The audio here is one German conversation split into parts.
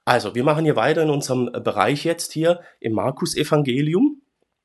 Also, wir machen hier weiter in unserem Bereich jetzt hier im Markus-Evangelium,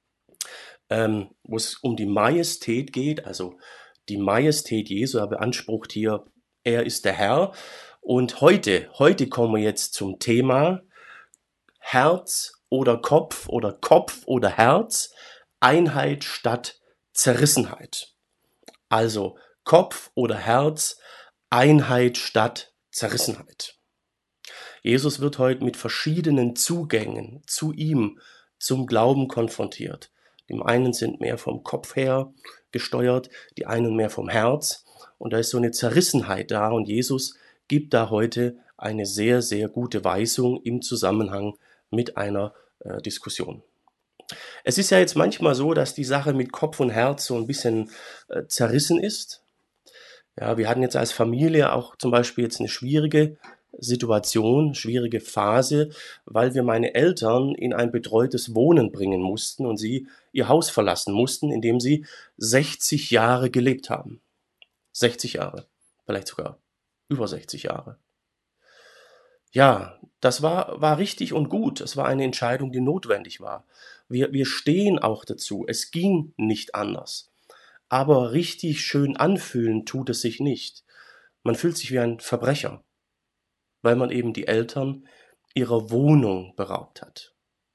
wo es um die Majestät geht, also die Majestät Jesu. Er beansprucht hier, er ist der Herr. Und heute kommen wir jetzt zum Thema Herz oder Kopf oder Herz, Einheit statt Zerrissenheit. Also Kopf oder Herz, Einheit statt Zerrissenheit. Jesus wird heute mit verschiedenen Zugängen zu ihm, zum Glauben konfrontiert. Die einen sind mehr vom Kopf her gesteuert, die einen mehr vom Herz. Und da ist so eine Zerrissenheit da. Und Jesus gibt da heute eine sehr, sehr gute Weisung im Zusammenhang mit einer Diskussion. Es ist ja jetzt manchmal so, dass die Sache mit Kopf und Herz so ein bisschen zerrissen ist. Ja, wir hatten jetzt als Familie auch zum Beispiel jetzt eine schwierige Situation, schwierige Phase, weil wir meine Eltern in ein betreutes Wohnen bringen mussten und sie ihr Haus verlassen mussten, in dem sie 60 Jahre gelebt haben. 60 Jahre, vielleicht sogar über 60 Jahre. Ja, das war richtig und gut. Es war eine Entscheidung, die notwendig war. Wir stehen auch dazu. Es ging nicht anders. Aber richtig schön anfühlen tut es sich nicht. Man fühlt sich wie ein Verbrecher, weil man eben die Eltern ihrer Wohnung beraubt hat.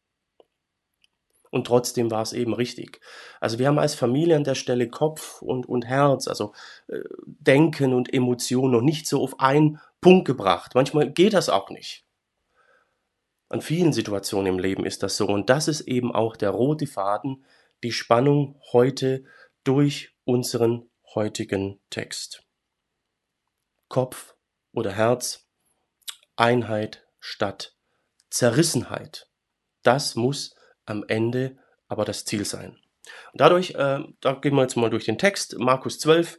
Und trotzdem war es eben richtig. Also wir haben als Familie an der Stelle Kopf und Herz, also Denken und Emotionen noch nicht so auf einen Punkt gebracht. Manchmal geht das auch nicht. An vielen Situationen im Leben ist das so. Und das ist eben auch der rote Faden, die Spannung heute durch unseren heutigen Text. Kopf oder Herz, Einheit statt Zerrissenheit. Das muss am Ende aber das Ziel sein. Und dadurch, da gehen wir jetzt mal durch den Text, Markus 12,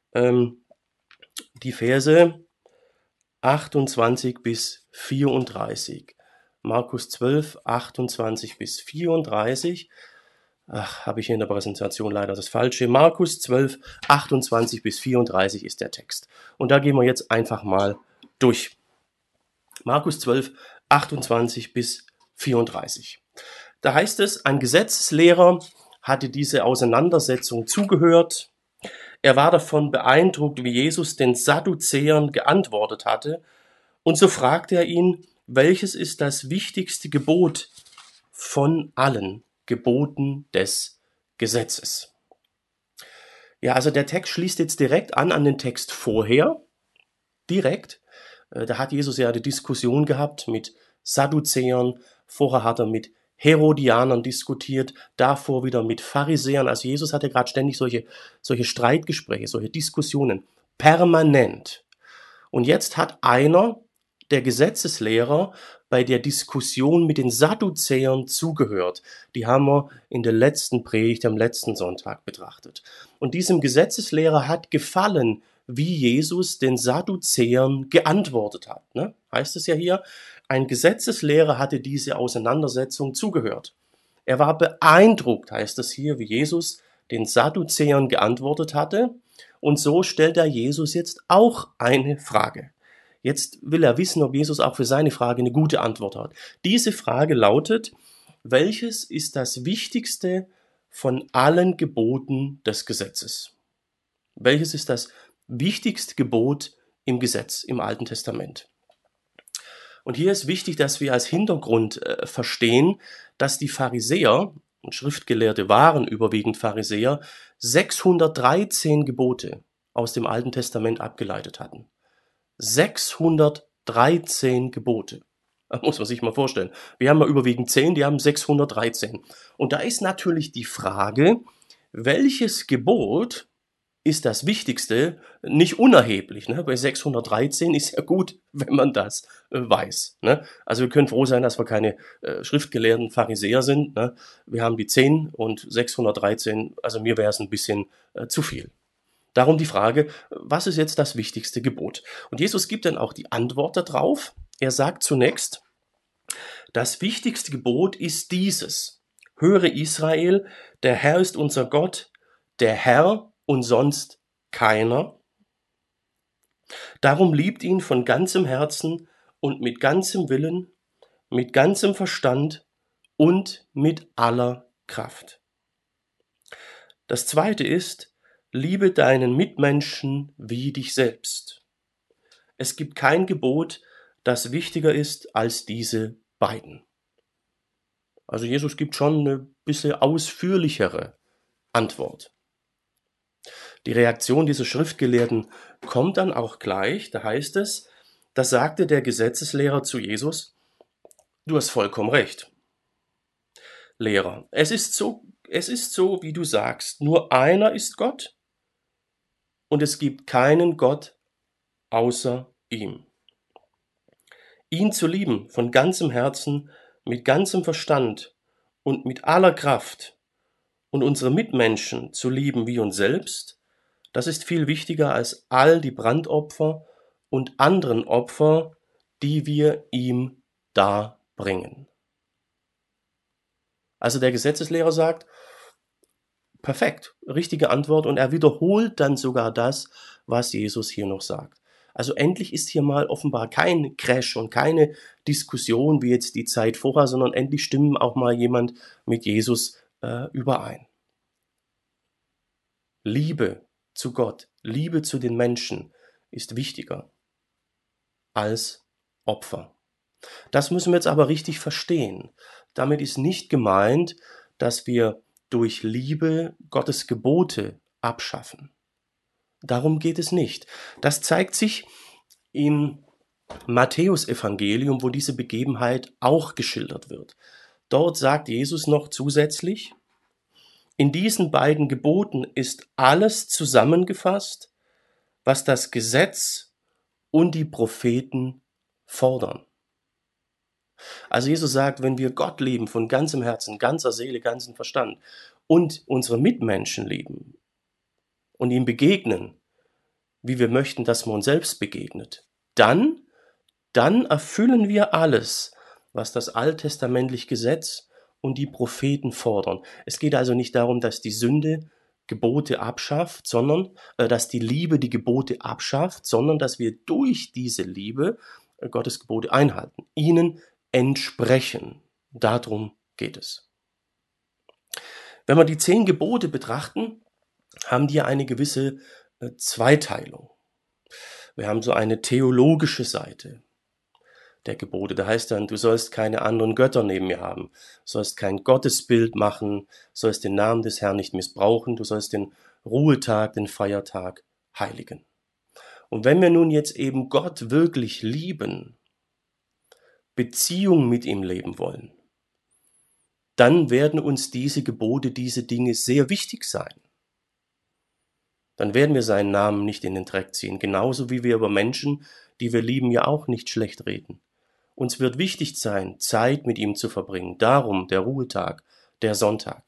die Verse 28 bis 34. Markus 12, 28 bis 34. Ach, habe ich hier in der Präsentation leider das Falsche. Markus 12, 28 bis 34 ist der Text. Und da gehen wir jetzt einfach mal durch. Markus 12, 28 bis 34. Da heißt es, ein Gesetzeslehrer hatte diese Auseinandersetzung zugehört. Er war davon beeindruckt, wie Jesus den Sadduzäern geantwortet hatte. Und so fragte er ihn, welches ist das wichtigste Gebot von allen Geboten des Gesetzes? Ja, also der Text schließt jetzt direkt an den Text vorher. Direkt. Da hat Jesus ja eine Diskussion gehabt mit Sadduzäern. Vorher hat er mit Herodianern diskutiert, davor wieder mit Pharisäern. Also Jesus hatte gerade ständig solche Streitgespräche, solche Diskussionen. Permanent. Und jetzt hat einer der Gesetzeslehrer bei der Diskussion mit den Sadduzäern zugehört. Die haben wir in der letzten Predigt am letzten Sonntag betrachtet. Und diesem Gesetzeslehrer hat gefallen, wie Jesus den Sadduzäern geantwortet hat. Ne? Heißt es ja hier, ein Gesetzeslehrer hatte diese Auseinandersetzung zugehört. Er war beeindruckt, heißt es hier, wie Jesus den Sadduzäern geantwortet hatte. Und so stellt er Jesus jetzt auch eine Frage. Jetzt will er wissen, ob Jesus auch für seine Frage eine gute Antwort hat. Diese Frage lautet, welches ist das wichtigste von allen Geboten des Gesetzes? Welches ist das wichtigste Gebot im Gesetz, im Alten Testament? Und hier ist wichtig, dass wir als Hintergrund verstehen, dass die Pharisäer, und Schriftgelehrte waren überwiegend Pharisäer, 613 Gebote aus dem Alten Testament abgeleitet hatten. 613 Gebote. Das muss man sich mal vorstellen. Wir haben ja überwiegend 10, die haben 613. Und da ist natürlich die Frage, welches Gebot ist das Wichtigste, nicht unerheblich. Ne? Bei 613 ist ja gut, wenn man das weiß. Ne? Also wir können froh sein, dass wir keine schriftgelehrten Pharisäer sind. Ne? Wir haben die 10 und 613, also mir wäre es ein bisschen zu viel. Darum die Frage, was ist jetzt das wichtigste Gebot? Und Jesus gibt dann auch die Antwort darauf. Er sagt zunächst, das wichtigste Gebot ist dieses. Höre Israel, der Herr ist unser Gott, der Herr und sonst keiner. Darum liebt ihn von ganzem Herzen und mit ganzem Willen mit ganzem Verstand und mit aller Kraft. Das zweite ist, liebe deinen Mitmenschen wie dich selbst. Es gibt kein Gebot, das wichtiger ist als diese beiden. Also Jesus gibt schon eine bisschen ausführlichere Antwort. Die Reaktion dieser Schriftgelehrten kommt dann auch gleich. Da heißt es, da sagte der Gesetzeslehrer zu Jesus, du hast vollkommen recht, Lehrer. Es ist so, wie du sagst. Nur einer ist Gott und es gibt keinen Gott außer ihm. Ihn zu lieben von ganzem Herzen, mit ganzem Verstand und mit aller Kraft und unsere Mitmenschen zu lieben wie uns selbst, das ist viel wichtiger als all die Brandopfer und anderen Opfer, die wir ihm darbringen. Also der Gesetzeslehrer sagt, perfekt, richtige Antwort, und er wiederholt dann sogar das, was Jesus hier noch sagt. Also endlich ist hier mal offenbar kein Crash und keine Diskussion wie jetzt die Zeit vorher, sondern endlich stimmen auch mal jemand mit Jesus überein. Liebe zu Gott, Liebe zu den Menschen ist wichtiger als Opfer. Das müssen wir jetzt aber richtig verstehen. Damit ist nicht gemeint, dass wir durch Liebe Gottes Gebote abschaffen. Darum geht es nicht. Das zeigt sich im Matthäusevangelium, wo diese Begebenheit auch geschildert wird. Dort sagt Jesus noch zusätzlich, in diesen beiden Geboten ist alles zusammengefasst, was das Gesetz und die Propheten fordern. Also Jesus sagt, wenn wir Gott lieben von ganzem Herzen, ganzer Seele, ganzem Verstand und unsere Mitmenschen lieben und ihm begegnen, wie wir möchten, dass man uns selbst begegnet, dann erfüllen wir alles, was das alttestamentliche Gesetz und die Propheten fordern. Es geht also nicht darum, dass die Sünde Gebote abschafft, sondern dass die Liebe die Gebote abschafft, sondern dass wir durch diese Liebe Gottes Gebote einhalten, ihnen entsprechen. Darum geht es. Wenn wir die 10 Gebote betrachten, haben die eine gewisse Zweiteilung. Wir haben so eine theologische Seite der Gebote. Da heißt dann, du sollst keine anderen Götter neben mir haben, sollst kein Gottesbild machen, sollst den Namen des Herrn nicht missbrauchen, du sollst den Ruhetag, den Feiertag heiligen. Und wenn wir nun jetzt eben Gott wirklich lieben, Beziehung mit ihm leben wollen, dann werden uns diese Gebote, diese Dinge sehr wichtig sein. Dann werden wir seinen Namen nicht in den Dreck ziehen, genauso wie wir über Menschen, die wir lieben, ja auch nicht schlecht reden. Uns wird wichtig sein, Zeit mit ihm zu verbringen, darum der Ruhetag, der Sonntag.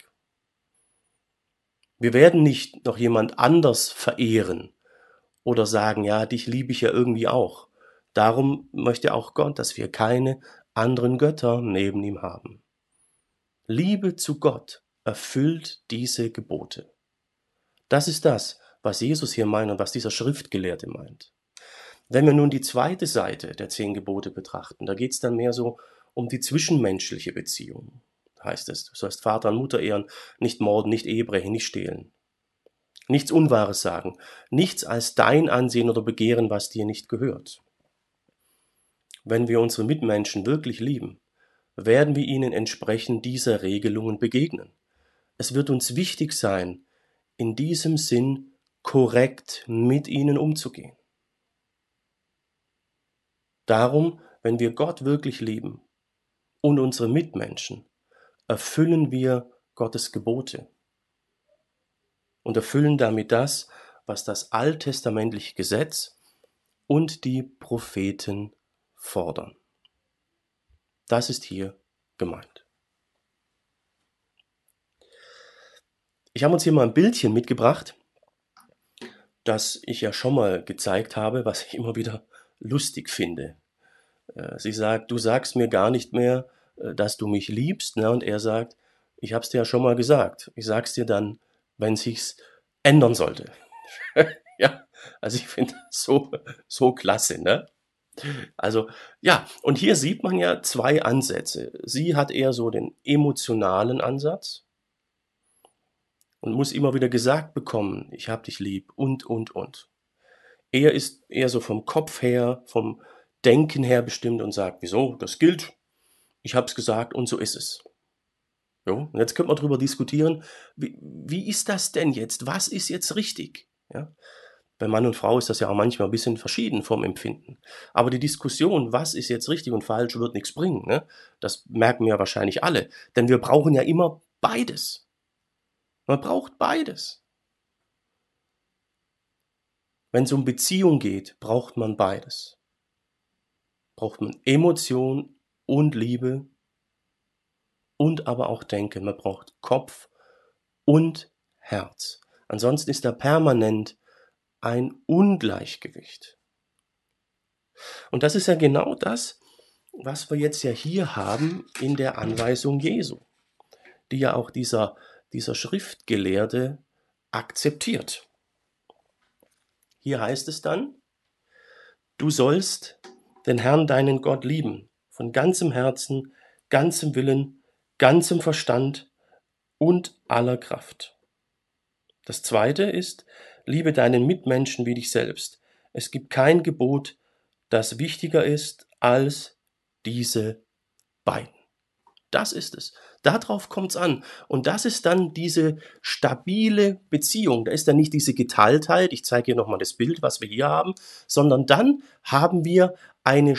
Wir werden nicht noch jemand anders verehren oder sagen, ja, dich liebe ich ja irgendwie auch. Darum möchte auch Gott, dass wir keine anderen Götter neben ihm haben. Liebe zu Gott erfüllt diese Gebote. Das ist das, was Jesus hier meint und was dieser Schriftgelehrte meint. Wenn wir nun die zweite Seite der 10 Gebote betrachten, da geht es dann mehr so um die zwischenmenschliche Beziehung. Da heißt es, du sollst Vater und Mutter ehren, nicht morden, nicht Ehebrechen, nicht stehlen. Nichts Unwahres sagen, nichts als dein ansehen oder begehren, was dir nicht gehört. Wenn wir unsere Mitmenschen wirklich lieben, werden wir ihnen entsprechend dieser Regelungen begegnen. Es wird uns wichtig sein, in diesem Sinn korrekt mit ihnen umzugehen. Darum, wenn wir Gott wirklich lieben und unsere Mitmenschen, erfüllen wir Gottes Gebote und erfüllen damit das, was das alttestamentliche Gesetz und die Propheten fordern. Das ist hier gemeint. Ich habe uns hier mal ein Bildchen mitgebracht, das ich ja schon mal gezeigt habe, was ich immer wieder lustig finde. Sie sagt, du sagst mir gar nicht mehr, dass du mich liebst, ne? Und er sagt, ich habe es dir ja schon mal gesagt. Ich sag's dir dann, wenn sich's ändern sollte. Ja, also ich finde das so klasse, ne? Also, ja, und hier sieht man ja 2 Ansätze. Sie hat eher so den emotionalen Ansatz und muss immer wieder gesagt bekommen: „Ich habe dich lieb“ und. Er ist eher so vom Kopf her, vom Denken her bestimmt und sagt: „Wieso? Das gilt. Ich habe es gesagt und so ist es.“ Jo, und jetzt könnte man drüber diskutieren, wie ist das denn jetzt? Was ist jetzt richtig? Ja? Bei Mann und Frau ist das ja auch manchmal ein bisschen verschieden vom Empfinden. Aber die Diskussion, was ist jetzt richtig und falsch, wird nichts bringen, ne? Das merken wir wahrscheinlich alle, denn wir brauchen ja immer beides. Man braucht beides. Wenn es um Beziehung geht, braucht man beides. Braucht man Emotion und Liebe und aber auch Denken. Man braucht Kopf und Herz. Ansonsten ist da permanent ein Ungleichgewicht. Und das ist ja genau das, was wir jetzt ja hier haben in der Anweisung Jesu, die ja auch dieser Schriftgelehrte akzeptiert. Hier heißt es dann: Du sollst den Herrn, deinen Gott, lieben, von ganzem Herzen, ganzem Willen, ganzem Verstand und aller Kraft. Das zweite ist: Liebe deinen Mitmenschen wie dich selbst. Es gibt kein Gebot, das wichtiger ist als diese beiden. Das ist es. Darauf kommt es an. Und das ist dann diese stabile Beziehung. Da ist dann nicht diese Geteiltheit, ich zeige hier nochmal das Bild, was wir hier haben, sondern dann haben wir eine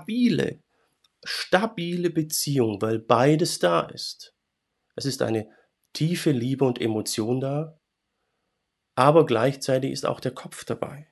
stabile Beziehung, weil beides da ist. Es ist eine tiefe Liebe und Emotion da, aber gleichzeitig ist auch der Kopf dabei.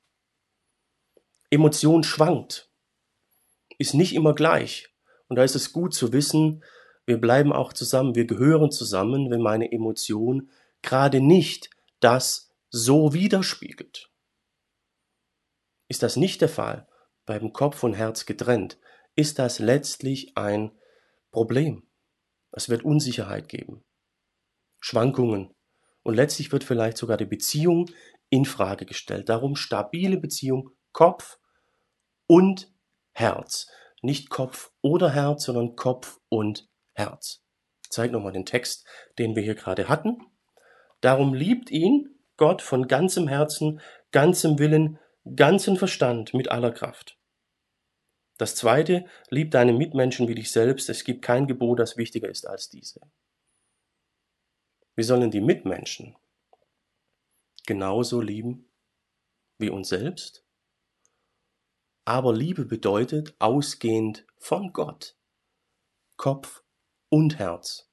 Emotion schwankt, ist nicht immer gleich. Und da ist es gut zu wissen, wir bleiben auch zusammen, wir gehören zusammen, wenn meine Emotion gerade nicht das so widerspiegelt. Ist das nicht der Fall, bleiben Kopf und Herz getrennt, ist das letztlich ein Problem. Es wird Unsicherheit geben, Schwankungen und letztlich wird vielleicht sogar die Beziehung in Frage gestellt. Darum stabile Beziehung, Kopf und Herz. Nicht Kopf oder Herz, sondern Kopf und Herz. Ich zeige nochmal den Text, den wir hier gerade hatten. Darum liebt ihn Gott von ganzem Herzen, ganzem Willen, ganzem Verstand mit aller Kraft. Das zweite: Lieb deine Mitmenschen wie dich selbst. Es gibt kein Gebot, das wichtiger ist als diese. Wir sollen die Mitmenschen genauso lieben wie uns selbst. Aber Liebe bedeutet ausgehend von Gott, Kopf und Herz.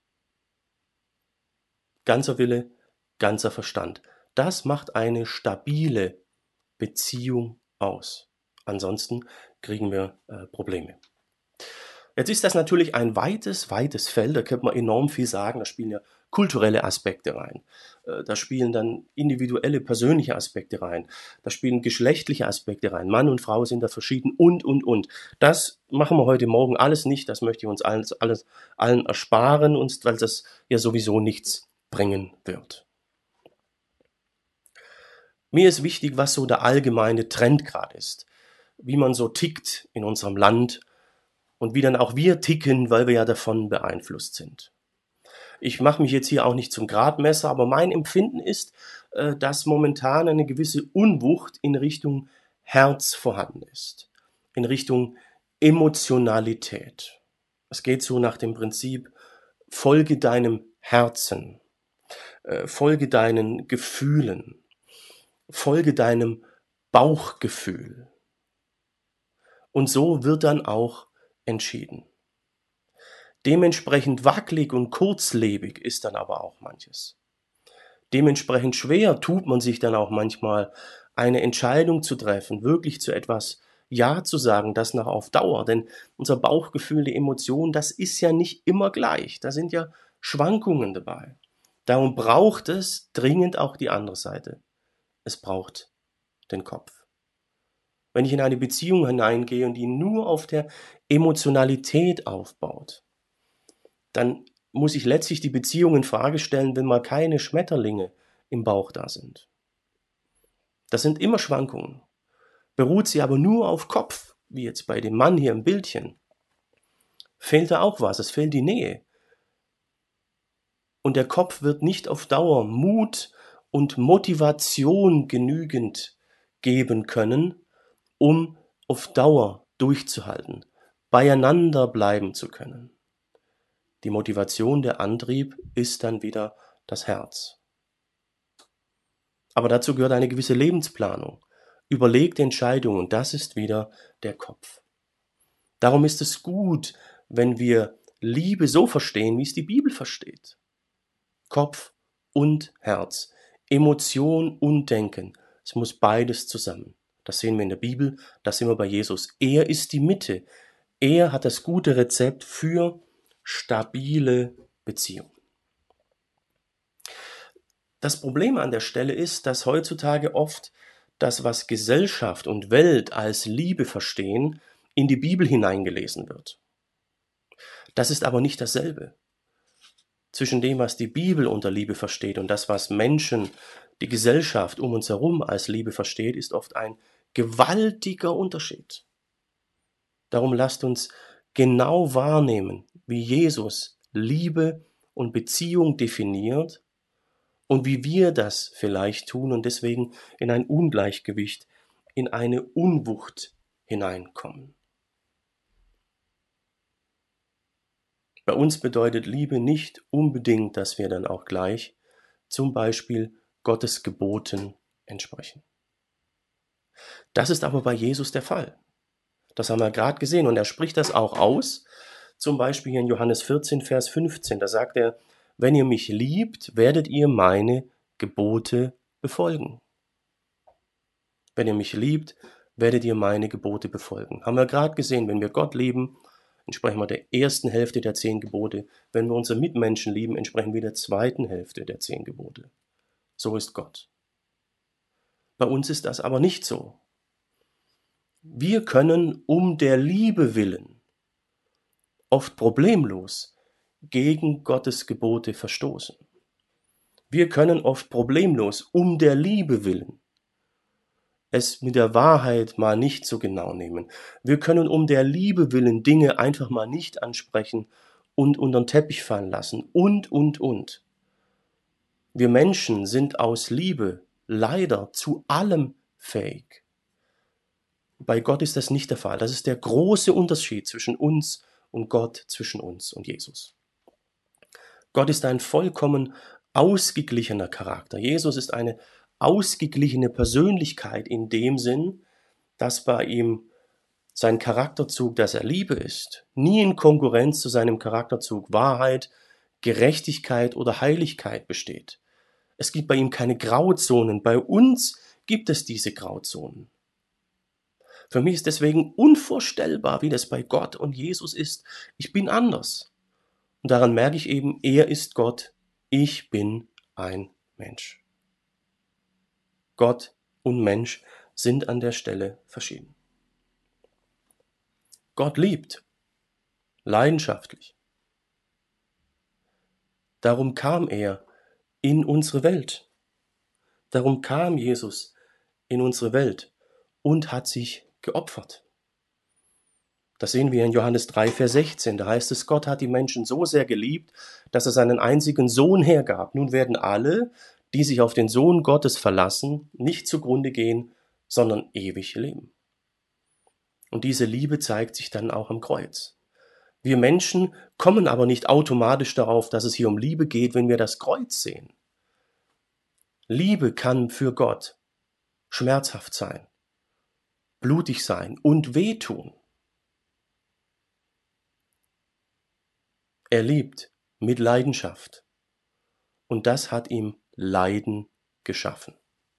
Ganzer Wille, ganzer Verstand. Das macht eine stabile Beziehung aus. Ansonsten kriegen wir Probleme. Jetzt ist das natürlich ein weites Feld, da könnte man enorm viel sagen, da spielen ja kulturelle Aspekte rein. Da spielen dann individuelle, persönliche Aspekte rein. Da spielen geschlechtliche Aspekte rein. Mann und Frau sind da verschieden und. Das machen wir heute Morgen alles nicht, das möchte ich uns allen ersparen, weil das ja sowieso nichts bringen wird. Mir ist wichtig, was so der allgemeine Trend gerade ist, wie man so tickt in unserem Land und wie dann auch wir ticken, weil wir ja davon beeinflusst sind. Ich mache mich jetzt hier auch nicht zum Gradmesser, aber mein Empfinden ist, dass momentan eine gewisse Unwucht in Richtung Herz vorhanden ist, in Richtung Emotionalität. Es geht so nach dem Prinzip: Folge deinem Herzen, folge deinen Gefühlen, folge deinem Bauchgefühl. Und so wird dann auch entschieden. Dementsprechend wackelig und kurzlebig ist dann aber auch manches. Dementsprechend schwer tut man sich dann auch manchmal, eine Entscheidung zu treffen, wirklich zu etwas Ja zu sagen, das noch auf Dauer. Denn unser Bauchgefühl, die Emotion, das ist ja nicht immer gleich. Da sind ja Schwankungen dabei. Darum braucht es dringend auch die andere Seite. Es braucht den Kopf. Wenn ich in eine Beziehung hineingehe und die nur auf der Emotionalität aufbaut, dann muss ich letztlich die Beziehung in Frage stellen, wenn mal keine Schmetterlinge im Bauch da sind. Das sind immer Schwankungen. Beruht sie aber nur auf Kopf, wie jetzt bei dem Mann hier im Bildchen, fehlt da auch was, es fehlt die Nähe. Und der Kopf wird nicht auf Dauer Mut und Motivation genügend geben können, um auf Dauer durchzuhalten, beieinander bleiben zu können. Die Motivation, der Antrieb ist dann wieder das Herz. Aber dazu gehört eine gewisse Lebensplanung, überlegte Entscheidungen, das ist wieder der Kopf. Darum ist es gut, wenn wir Liebe so verstehen, wie es die Bibel versteht. Kopf und Herz, Emotion und Denken, es muss beides zusammen. Das sehen wir in der Bibel, das sehen wir bei Jesus. Er ist die Mitte. Er hat das gute Rezept für stabile Beziehungen. Das Problem an der Stelle ist, dass heutzutage oft das, was Gesellschaft und Welt als Liebe verstehen, in die Bibel hineingelesen wird. Das ist aber nicht dasselbe. Zwischen dem, was die Bibel unter Liebe versteht und das, was Menschen, die Gesellschaft um uns herum als Liebe versteht, ist oft ein gewaltiger Unterschied. Darum lasst uns genau wahrnehmen, wie Jesus Liebe und Beziehung definiert und wie wir das vielleicht tun und deswegen in ein Ungleichgewicht, in eine Unwucht hineinkommen. Bei uns bedeutet Liebe nicht unbedingt, dass wir dann auch gleich zum Beispiel Gottes Geboten entsprechen. Das ist aber bei Jesus der Fall. Das haben wir gerade gesehen und er spricht das auch aus, zum Beispiel hier in Johannes 14, Vers 15, da sagt er, wenn ihr mich liebt, werdet ihr meine Gebote befolgen. Wenn ihr mich liebt, werdet ihr meine Gebote befolgen. Haben wir gerade gesehen, wenn wir Gott lieben, entsprechen wir der ersten Hälfte der 10 Gebote. Wenn wir unsere Mitmenschen lieben, entsprechen wir der zweiten Hälfte der 10 Gebote. So ist Gott. Bei uns ist das aber nicht so. Wir können um der Liebe willen oft problemlos gegen Gottes Gebote verstoßen. Wir können oft problemlos um der Liebe willen es mit der Wahrheit mal nicht so genau nehmen. Wir können um der Liebe willen Dinge einfach mal nicht ansprechen und unter den Teppich fallen lassen und. Wir Menschen sind aus Liebe leider zu allem fähig. Bei Gott ist das nicht der Fall. Das ist der große Unterschied zwischen uns und Gott, zwischen uns und Jesus. Gott ist ein vollkommen ausgeglichener Charakter. Jesus ist eine ausgeglichene Persönlichkeit in dem Sinn, dass bei ihm sein Charakterzug, dass er Liebe ist, nie in Konkurrenz zu seinem Charakterzug Wahrheit, Gerechtigkeit oder Heiligkeit besteht. Es gibt bei ihm keine Grauzonen. Bei uns gibt es diese Grauzonen. Für mich ist deswegen unvorstellbar, wie das bei Gott und Jesus ist. Ich bin anders. Und daran merke ich eben, er ist Gott, ich bin ein Mensch. Gott und Mensch sind an der Stelle verschieden. Gott liebt, leidenschaftlich. Darum kam er in unsere Welt. Darum kam Jesus in unsere Welt und hat sich geopfert. Das sehen wir in Johannes 3, Vers 16. Da heißt es, Gott hat die Menschen so sehr geliebt, dass er seinen einzigen Sohn hergab. Nun werden alle, die sich auf den Sohn Gottes verlassen, nicht zugrunde gehen, sondern ewig leben. Und diese Liebe zeigt sich dann auch am Kreuz. Wir Menschen kommen aber nicht automatisch darauf, dass es hier um Liebe geht, wenn wir das Kreuz sehen. Liebe kann für Gott schmerzhaft sein, blutig sein und wehtun. Er liebt mit Leidenschaft und das hat ihm Leiden geschaffen.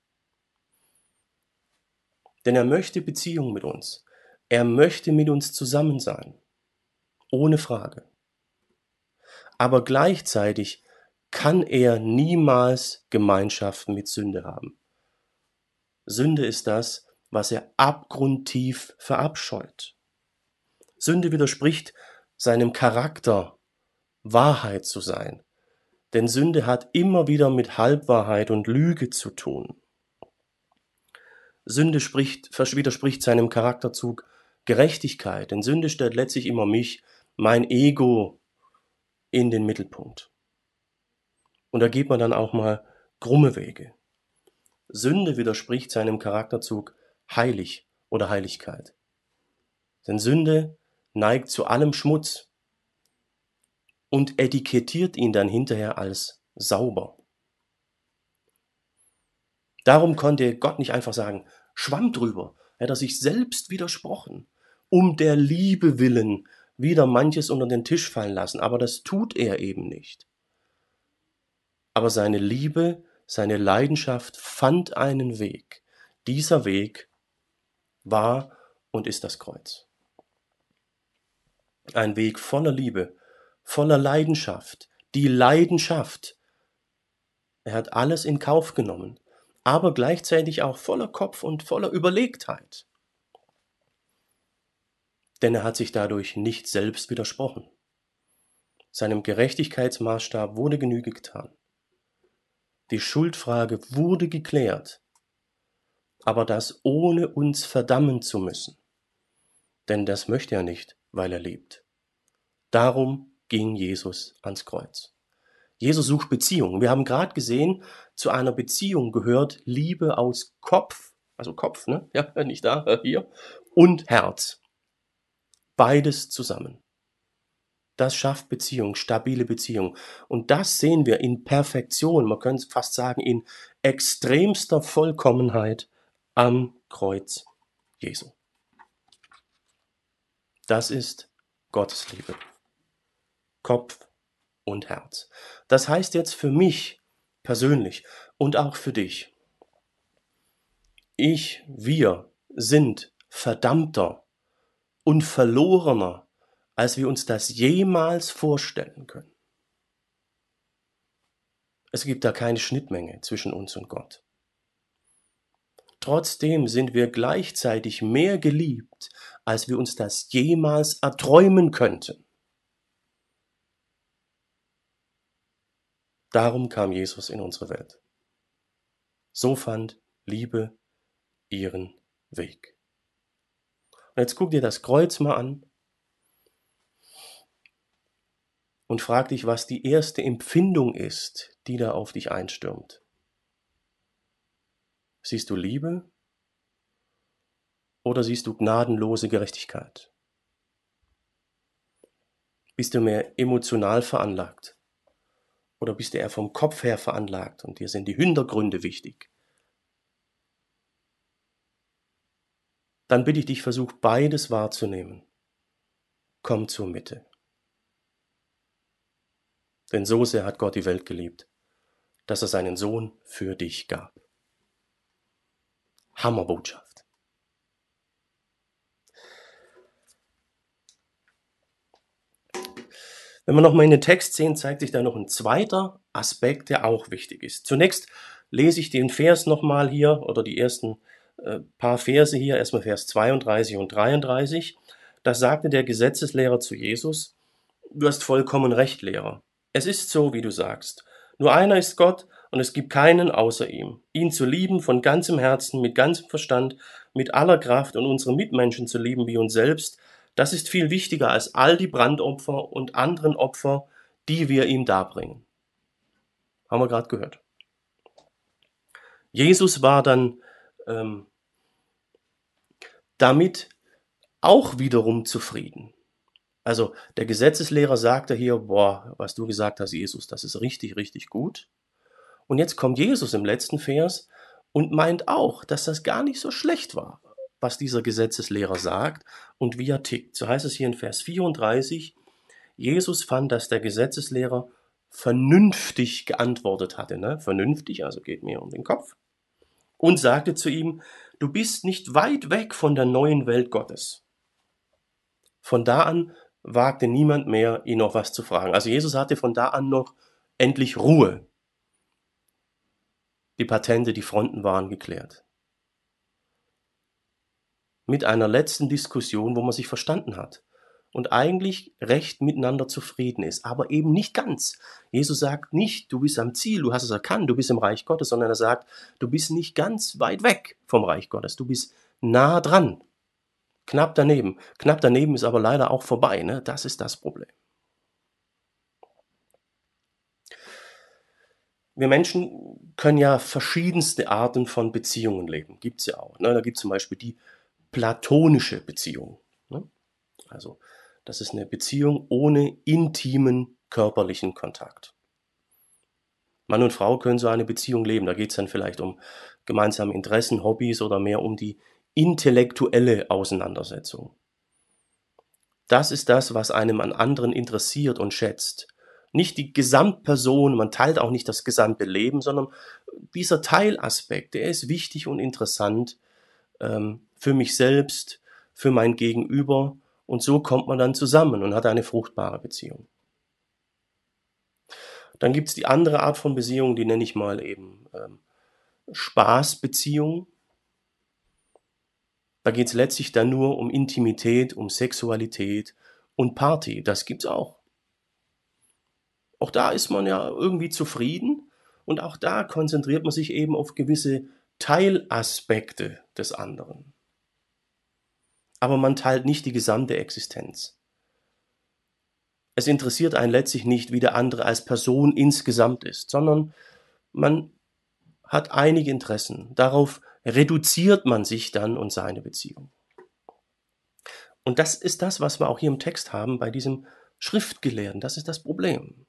Denn er möchte Beziehung mit uns. Er möchte mit uns zusammen sein. Ohne Frage. Aber gleichzeitig kann er niemals Gemeinschaft mit Sünde haben. Sünde ist das, was er abgrundtief verabscheut. Sünde widerspricht seinem Charakter, Wahrheit zu sein. Denn Sünde hat immer wieder mit Halbwahrheit und Lüge zu tun. Sünde widerspricht seinem Charakterzug Gerechtigkeit, denn Sünde stellt letztlich immer mich, mein Ego in den Mittelpunkt. Und da geht man dann auch mal krumme Wege. Sünde widerspricht seinem Charakterzug heilig oder Heiligkeit. Denn Sünde neigt zu allem Schmutz und etikettiert ihn dann hinterher als sauber. Darum konnte Gott nicht einfach sagen, Schwamm drüber, hätte er sich selbst widersprochen, um der Liebe willen wieder manches unter den Tisch fallen lassen, aber das tut er eben nicht. Aber seine Liebe, seine Leidenschaft fand einen Weg. Dieser Weg war und ist das Kreuz. Ein Weg voller Liebe, voller Leidenschaft. Die Leidenschaft. Er hat alles in Kauf genommen, aber gleichzeitig auch voller Kopf und voller Überlegtheit. Denn er hat sich dadurch nicht selbst widersprochen. Seinem Gerechtigkeitsmaßstab wurde Genüge getan. Die Schuldfrage wurde geklärt, aber das ohne uns verdammen zu müssen. Denn das möchte er nicht, weil er liebt. Darum ging Jesus ans Kreuz. Jesus sucht Beziehung. Wir haben gerade gesehen, zu einer Beziehung gehört Liebe aus Kopf, also Kopf, ne? Ja, nicht da, hier, und Herz. Beides zusammen. Das schafft Beziehung, stabile Beziehung. Und das sehen wir in Perfektion, man könnte fast sagen in extremster Vollkommenheit am Kreuz Jesu. Das ist Gottes Liebe. Kopf und Herz. Das heißt jetzt für mich persönlich und auch für dich, wir sind verdammter und verlorener, als wir uns das jemals vorstellen können. Es gibt da keine Schnittmenge zwischen uns und Gott. Trotzdem sind wir gleichzeitig mehr geliebt, als wir uns das jemals erträumen könnten. Darum kam Jesus in unsere Welt. So fand Liebe ihren Weg. Und jetzt guck dir das Kreuz mal an und frag dich, was die erste Empfindung ist, die da auf dich einstürmt. Siehst du Liebe oder siehst du gnadenlose Gerechtigkeit? Bist du mehr emotional veranlagt oder bist du eher vom Kopf her veranlagt und dir sind die Hintergründe wichtig? Dann bitte ich dich, versuch beides wahrzunehmen. Komm zur Mitte. Denn so sehr hat Gott die Welt geliebt, dass er seinen Sohn für dich gab. Hammerbotschaft. Wenn wir nochmal in den Text sehen, zeigt sich da noch ein zweiter Aspekt, der auch wichtig ist. Zunächst lese ich den Vers nochmal hier oder die ersten paar Verse hier, erstmal Vers 32 und 33. Da sagte der Gesetzeslehrer zu Jesus, du hast vollkommen recht, Lehrer. Es ist so, wie du sagst. Nur einer ist Gott und es gibt keinen außer ihm. Ihn zu lieben von ganzem Herzen, mit ganzem Verstand, mit aller Kraft und unsere Mitmenschen zu lieben wie uns selbst, das ist viel wichtiger als all die Brandopfer und anderen Opfer, die wir ihm darbringen. Haben wir gerade gehört. Jesus war dann damit auch wiederum zufrieden. Also der Gesetzeslehrer sagte hier, boah, was du gesagt hast, Jesus, das ist richtig, richtig gut. Und jetzt kommt Jesus im letzten Vers und meint auch, dass das gar nicht so schlecht war, was dieser Gesetzeslehrer sagt und wie er tickt. So heißt es hier in Vers 34, Jesus fand, dass der Gesetzeslehrer vernünftig geantwortet hatte. Ne? Vernünftig, also geht mir um den Kopf. Und sagte zu ihm, du bist nicht weit weg von der neuen Welt Gottes. Von da an wagte niemand mehr, ihn noch was zu fragen. Also Jesus hatte von da an noch endlich Ruhe. Die Patente, die Fronten waren geklärt. Mit einer letzten Diskussion, wo man sich verstanden hat und eigentlich recht miteinander zufrieden ist, aber eben nicht ganz. Jesus sagt nicht, du bist am Ziel, du hast es erkannt, du bist im Reich Gottes, sondern er sagt, du bist nicht ganz weit weg vom Reich Gottes, du bist nah dran, knapp daneben. Knapp daneben ist aber leider auch vorbei, ne? Das ist das Problem. Wir Menschen können ja verschiedenste Arten von Beziehungen leben, gibt's ja auch, ne? Da gibt's zum Beispiel die platonische Beziehung, ne? Also, das ist eine Beziehung ohne intimen körperlichen Kontakt. Mann und Frau können so eine Beziehung leben. Da geht's dann vielleicht um gemeinsame Interessen, Hobbys oder mehr um die intellektuelle Auseinandersetzung. Das ist das, was einem an anderen interessiert und schätzt. Nicht die Gesamtperson, man teilt auch nicht das gesamte Leben, sondern dieser Teilaspekt, der ist wichtig und interessant für mich selbst, für mein Gegenüber und so kommt man dann zusammen und hat eine fruchtbare Beziehung. Dann gibt's die andere Art von Beziehung, die nenne ich mal eben Spaßbeziehung. Da geht's letztlich dann nur um Intimität, um Sexualität und Party. Das gibt's auch. Auch da ist man ja irgendwie zufrieden und auch da konzentriert man sich eben auf gewisse Teilaspekte des anderen. Aber man teilt nicht die gesamte Existenz. Es interessiert einen letztlich nicht, wie der andere als Person insgesamt ist, sondern man hat einige Interessen. Darauf reduziert man sich dann und seine Beziehung. Und das ist das, was wir auch hier im Text haben bei diesem Schriftgelehrten. Das ist das Problem.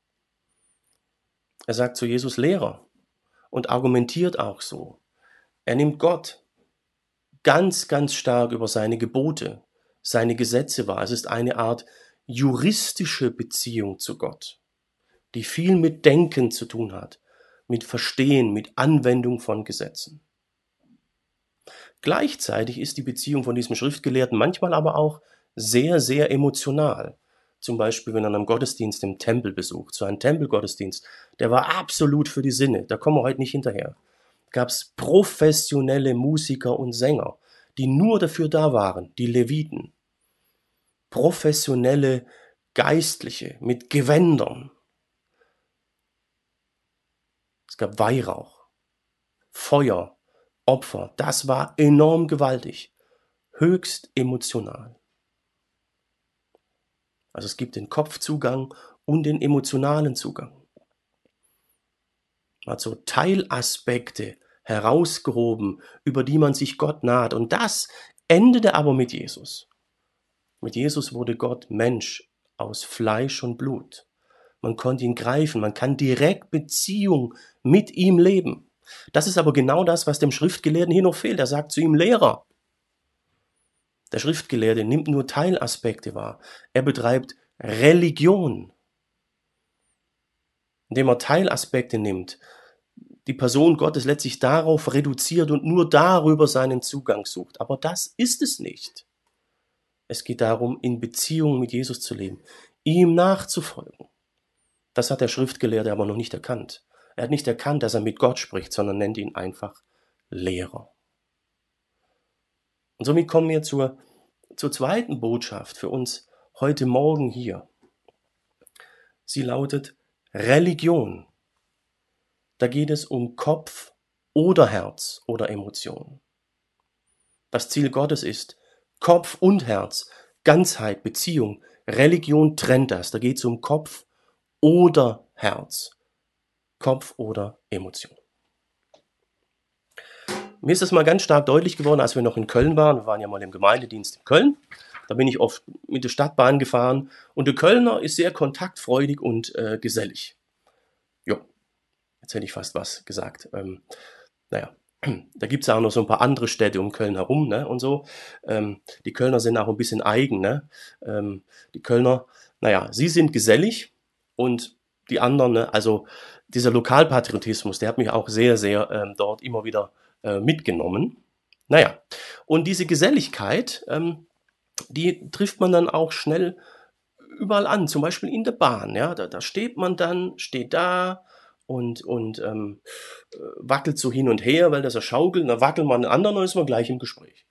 Er sagt zu Jesus Lehrer und argumentiert auch so. Er nimmt Gott ganz, ganz stark über seine Gebote, seine Gesetze wahr. Es ist eine Art juristische Beziehung zu Gott, die viel mit Denken zu tun hat, mit Verstehen, mit Anwendung von Gesetzen. Gleichzeitig ist die Beziehung von diesem Schriftgelehrten manchmal aber auch sehr, sehr emotional. Zum Beispiel, wenn er einen Gottesdienst im Tempel besucht, so ein Tempelgottesdienst, der war absolut für die Sinne, da kommen wir heute nicht hinterher. Gab es professionelle Musiker und Sänger, die nur dafür da waren, die Leviten. Professionelle Geistliche mit Gewändern. Es gab Weihrauch, Feuer, Opfer. Das war enorm gewaltig, höchst emotional. Also es gibt den Kopfzugang und den emotionalen Zugang. Man hat so Teilaspekte herausgehoben, über die man sich Gott naht. Und das endete aber mit Jesus. Mit Jesus wurde Gott Mensch aus Fleisch und Blut. Man konnte ihn greifen, man kann direkt Beziehung mit ihm leben. Das ist aber genau das, was dem Schriftgelehrten hier noch fehlt. Er sagt zu ihm Lehrer. Der Schriftgelehrte nimmt nur Teilaspekte wahr. Er betreibt Religion, indem er Teilaspekte nimmt, die Person Gottes letztlich darauf reduziert und nur darüber seinen Zugang sucht. Aber das ist es nicht. Es geht darum, in Beziehung mit Jesus zu leben, ihm nachzufolgen. Das hat der Schriftgelehrte aber noch nicht erkannt. Er hat nicht erkannt, dass er mit Gott spricht, sondern nennt ihn einfach Lehrer. Und somit kommen wir zur zweiten Botschaft für uns heute Morgen hier. Sie lautet Religion. Da geht es um Kopf oder Herz oder Emotion. Das Ziel Gottes ist Kopf und Herz, Ganzheit, Beziehung. Religion trennt das. Da geht es um Kopf oder Herz. Kopf oder Emotion. Mir ist das mal ganz stark deutlich geworden, als wir noch in Köln waren. Wir waren ja mal im Gemeindedienst in Köln. Da bin ich oft mit der Stadtbahn gefahren. Und der Kölner ist sehr kontaktfreudig und gesellig. Jo, jetzt hätte ich fast was gesagt. Naja, da gibt es ja auch noch so ein paar andere Städte um Köln herum, ne, und so. Die Kölner sind auch ein bisschen eigen, ne. Die Kölner, naja, sie sind gesellig und die anderen, ne, also dieser Lokalpatriotismus, der hat mich auch sehr, sehr dort immer wieder mitgenommen. Naja, und diese Geselligkeit, die trifft man dann auch schnell überall an, zum Beispiel in der Bahn, ja, da steht man dann, steht da und wackelt so hin und her, weil das ja schaukelt, da wackelt man den anderen und ist man gleich im Gespräch.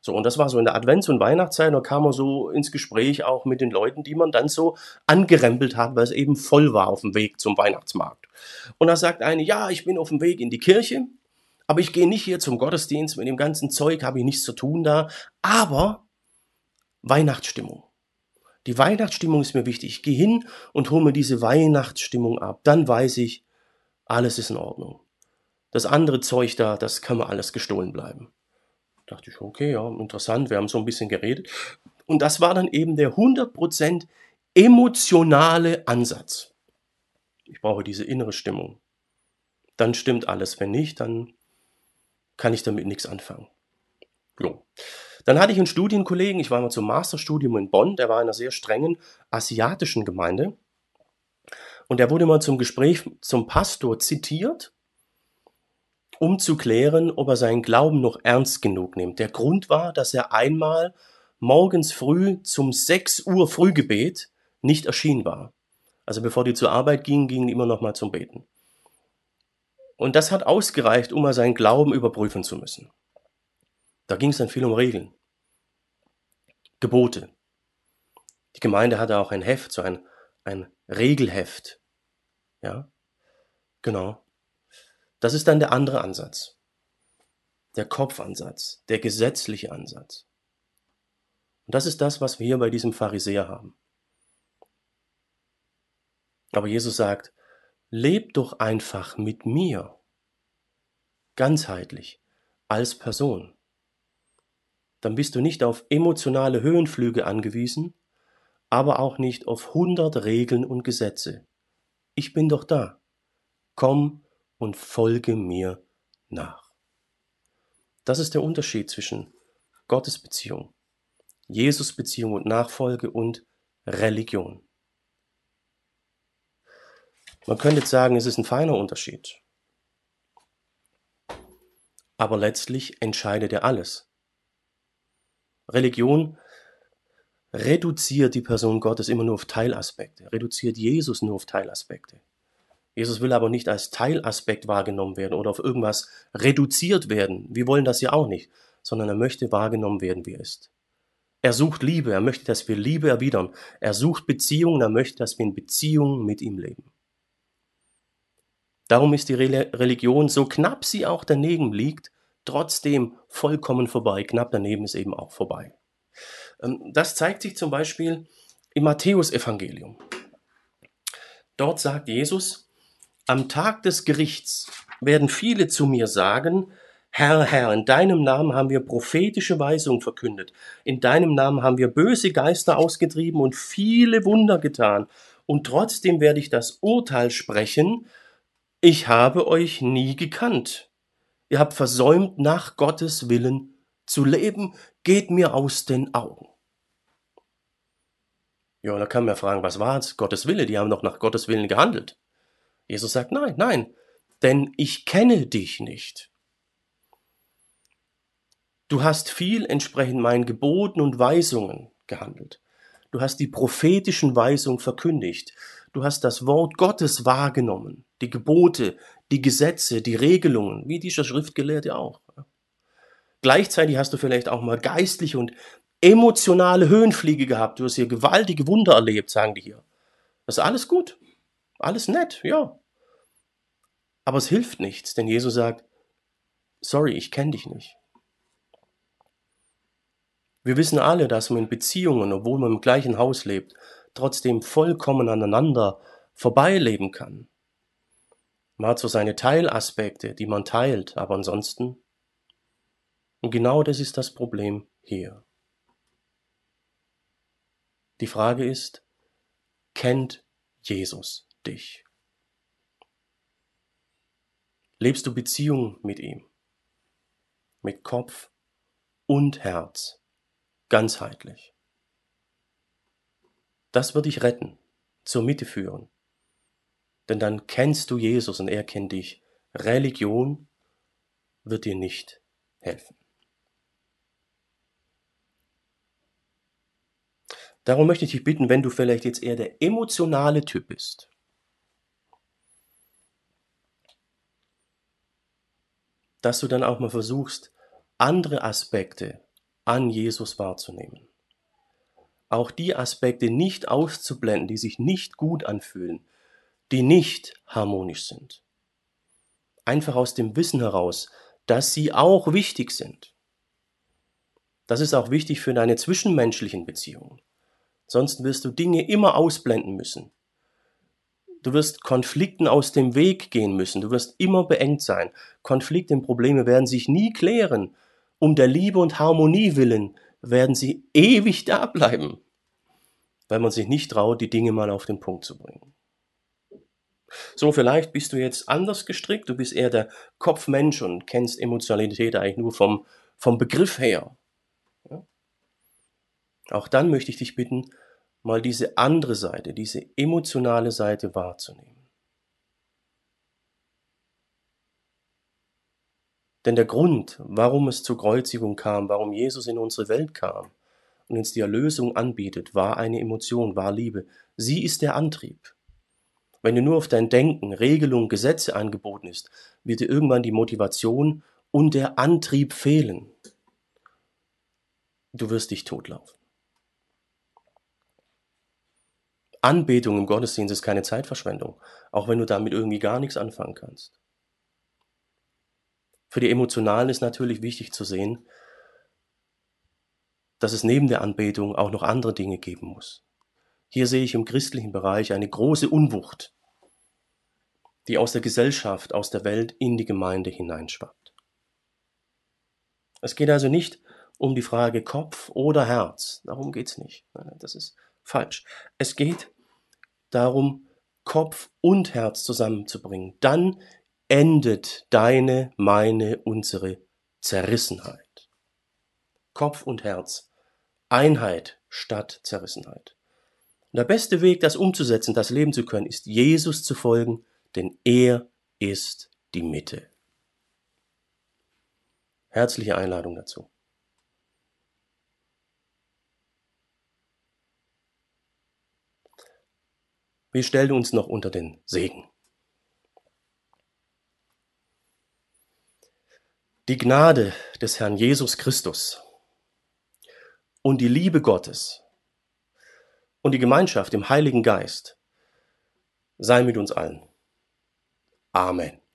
So, und das war so in der Advents- und Weihnachtszeit, da kam man so ins Gespräch auch mit den Leuten, die man dann so angerempelt hat, weil es eben voll war auf dem Weg zum Weihnachtsmarkt. Und da sagt eine, ja, ich bin auf dem Weg in die Kirche, aber ich gehe nicht hier zum Gottesdienst, mit dem ganzen Zeug habe ich nichts zu tun da, aber Weihnachtsstimmung. Die Weihnachtsstimmung ist mir wichtig. Ich gehe hin und hole mir diese Weihnachtsstimmung ab. Dann weiß ich, alles ist in Ordnung. Das andere Zeug da, das kann mir alles gestohlen bleiben. Dachte ich, okay, ja, interessant, wir haben so ein bisschen geredet. Und das war dann eben der 100% emotionale Ansatz. Ich brauche diese innere Stimmung. Dann stimmt alles. Wenn nicht, dann kann ich damit nichts anfangen. Jo. Dann hatte ich einen Studienkollegen, ich war mal zum Masterstudium in Bonn, der war in einer sehr strengen asiatischen Gemeinde. Und der wurde mal zum Gespräch zum Pastor zitiert, um zu klären, ob er seinen Glauben noch ernst genug nimmt. Der Grund war, dass er einmal morgens früh zum 6 Uhr Frühgebet nicht erschienen war. Also bevor die zur Arbeit gingen, gingen die immer noch mal zum Beten. Und das hat ausgereicht, um mal seinen Glauben überprüfen zu müssen. Da ging es dann viel um Regeln, Gebote. Die Gemeinde hatte auch ein Heft, so ein Regelheft. Ja, genau. Das ist dann der andere Ansatz. Der Kopfansatz, der gesetzliche Ansatz. Und das ist das, was wir hier bei diesem Pharisäer haben. Aber Jesus sagt, lebt doch einfach mit mir, ganzheitlich, als Person. Dann bist du nicht auf emotionale Höhenflüge angewiesen, aber auch nicht auf 100 Regeln und Gesetze. Ich bin doch da. Komm und folge mir nach. Das ist der Unterschied zwischen Gottesbeziehung, Jesusbeziehung und Nachfolge und Religion. Man könnte jetzt sagen, es ist ein feiner Unterschied. Aber letztlich entscheidet er alles. Religion reduziert die Person Gottes immer nur auf Teilaspekte, reduziert Jesus nur auf Teilaspekte. Jesus will aber nicht als Teilaspekt wahrgenommen werden oder auf irgendwas reduziert werden. Wir wollen das ja auch nicht, sondern er möchte wahrgenommen werden, wie er ist. Er sucht Liebe, er möchte, dass wir Liebe erwidern. Er sucht Beziehungen, er möchte, dass wir in Beziehung mit ihm leben. Darum ist die Religion, so knapp sie auch daneben liegt, trotzdem vollkommen vorbei. Knapp daneben ist eben auch vorbei. Das zeigt sich zum Beispiel im Matthäusevangelium. Dort sagt Jesus, am Tag des Gerichts werden viele zu mir sagen, Herr, Herr, in deinem Namen haben wir prophetische Weisungen verkündet. In deinem Namen haben wir böse Geister ausgetrieben und viele Wunder getan. Und trotzdem werde ich das Urteil sprechen, ich habe euch nie gekannt. Ihr habt versäumt, nach Gottes Willen zu leben. Geht mir aus den Augen. Ja, und da kann man ja fragen, was war es? Gottes Wille, die haben doch nach Gottes Willen gehandelt. Jesus sagt, nein, nein, denn ich kenne dich nicht. Du hast viel entsprechend meinen Geboten und Weisungen gehandelt. Du hast die prophetischen Weisungen verkündigt. Du hast das Wort Gottes wahrgenommen, die Gebote, die Gesetze, die Regelungen, wie dieser Schriftgelehrte auch. Gleichzeitig hast du vielleicht auch mal geistliche und emotionale Höhenfliege gehabt. Du hast hier gewaltige Wunder erlebt, sagen die hier. Das ist alles gut, alles nett, ja. Aber es hilft nichts, denn Jesus sagt, sorry, ich kenne dich nicht. Wir wissen alle, dass man in Beziehungen, obwohl man im gleichen Haus lebt, trotzdem vollkommen aneinander vorbeileben kann. Man hat so seine Teilaspekte, die man teilt, aber ansonsten. Und genau das ist das Problem hier. Die Frage ist, kennt Jesus dich? Lebst du Beziehung mit ihm? Mit Kopf und Herz, ganzheitlich. Das wird dich retten, zur Mitte führen. Denn dann kennst du Jesus und er kennt dich. Religion wird dir nicht helfen. Darum möchte ich dich bitten, wenn du vielleicht jetzt eher der emotionale Typ bist, dass du dann auch mal versuchst, andere Aspekte an Jesus wahrzunehmen. Auch die Aspekte nicht auszublenden, die sich nicht gut anfühlen, die nicht harmonisch sind. Einfach aus dem Wissen heraus, dass sie auch wichtig sind. Das ist auch wichtig für deine zwischenmenschlichen Beziehungen. Sonst wirst du Dinge immer ausblenden müssen. Du wirst Konflikten aus dem Weg gehen müssen. Du wirst immer beengt sein. Konflikte und Probleme werden sich nie klären. Um der Liebe und Harmonie willen werden sie ewig da bleiben, weil man sich nicht traut, die Dinge mal auf den Punkt zu bringen. So, vielleicht bist du jetzt anders gestrickt. Du bist eher der Kopfmensch und kennst Emotionalität eigentlich nur vom Begriff her. Ja? Auch dann möchte ich dich bitten, mal diese andere Seite, diese emotionale Seite wahrzunehmen. Denn der Grund, warum es zur Kreuzigung kam, warum Jesus in unsere Welt kam und uns die Erlösung anbietet, war eine Emotion, war Liebe. Sie ist der Antrieb. Wenn du nur auf dein Denken, Regelungen, Gesetze angeboten ist, wird dir irgendwann die Motivation und der Antrieb fehlen. Du wirst dich totlaufen. Anbetung im Gottesdienst ist keine Zeitverschwendung, auch wenn du damit irgendwie gar nichts anfangen kannst. Für die Emotionalen ist natürlich wichtig zu sehen, dass es neben der Anbetung auch noch andere Dinge geben muss. Hier sehe ich im christlichen Bereich eine große Unwucht, die aus der Gesellschaft, aus der Welt in die Gemeinde hineinschwappt. Es geht also nicht um die Frage Kopf oder Herz. Darum geht es nicht. Das ist falsch. Es geht darum, Kopf und Herz zusammenzubringen. Dann endet deine, meine, unsere Zerrissenheit. Kopf und Herz. Einheit statt Zerrissenheit. Und der beste Weg, das umzusetzen, das leben zu können, ist Jesus zu folgen, denn er ist die Mitte. Herzliche Einladung dazu. Wir stellen uns noch unter den Segen. Die Gnade des Herrn Jesus Christus und die Liebe Gottes und die Gemeinschaft im Heiligen Geist sei mit uns allen. Amen.